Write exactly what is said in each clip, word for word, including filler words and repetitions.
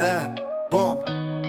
É, bom.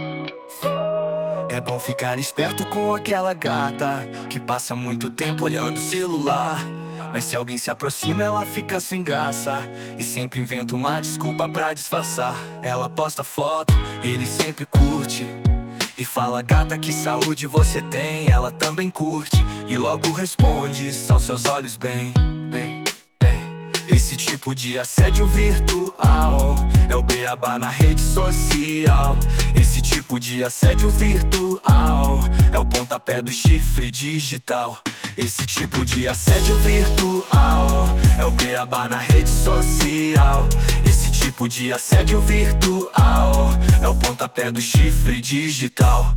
É bom ficar esperto com aquela gata que passa muito tempo olhando o celular. Mas se alguém se aproxima, ela fica sem graça e sempre inventa uma desculpa pra disfarçar. Ela posta foto, ele sempre curte e fala: gata, que saúde você tem. Ela também curte e logo responde: são seus olhos bem, bem, bem. Esse tipo de assédio virtual é o beabá na rede social. Esse tipo de assédio virtual é o pontapé do chifre digital. Esse tipo de assédio virtual é o beabá na rede social. Esse tipo de assédio virtual é o pontapé do chifre digital.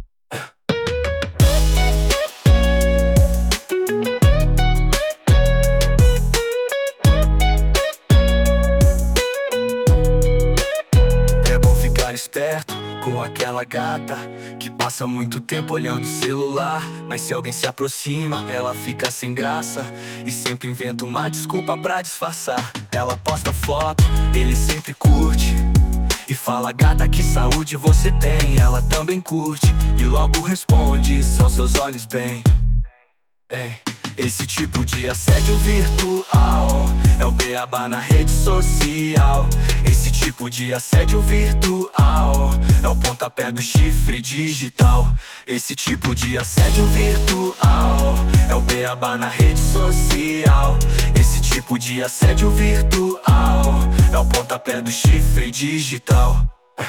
É bom ficar esperto com aquela gata que passa muito tempo olhando o celular. Mas se alguém se aproxima, ela fica sem graça e sempre inventa uma desculpa pra disfarçar. Ela posta foto, ele sempre curte e fala: gata, que saúde você tem. Ela também curte e logo responde: são seus olhos bem, bem. Esse tipo de assédio virtual é o beabá na rede social. Esse tipo de assédio virtual é o pontapé do chifre digital. Esse tipo de assédio virtual é o beabá na rede social. Esse tipo de assédio virtual é o pontapé do chifre digital.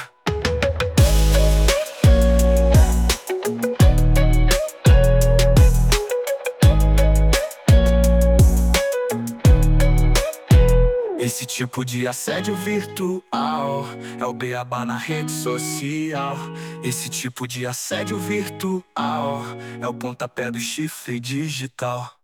Esse tipo de assédio virtual é o beabá na rede social. Esse tipo de assédio virtual é o pontapé do chifre digital.